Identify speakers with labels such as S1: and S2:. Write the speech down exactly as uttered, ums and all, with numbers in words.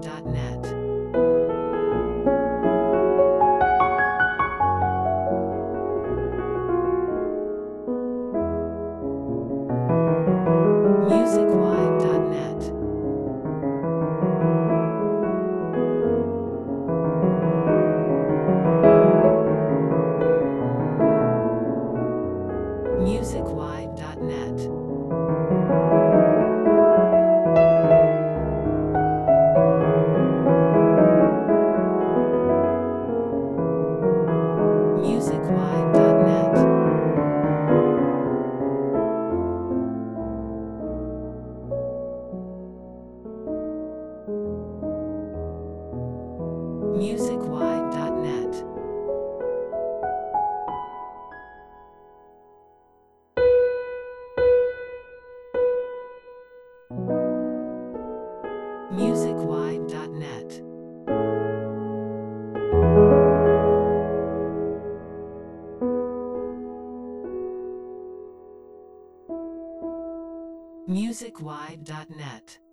S1: dot net. musicwive dot net. musicwive dot net. musicwive dot net. musicwive dot net. musicwive dot net. musicwive dot net.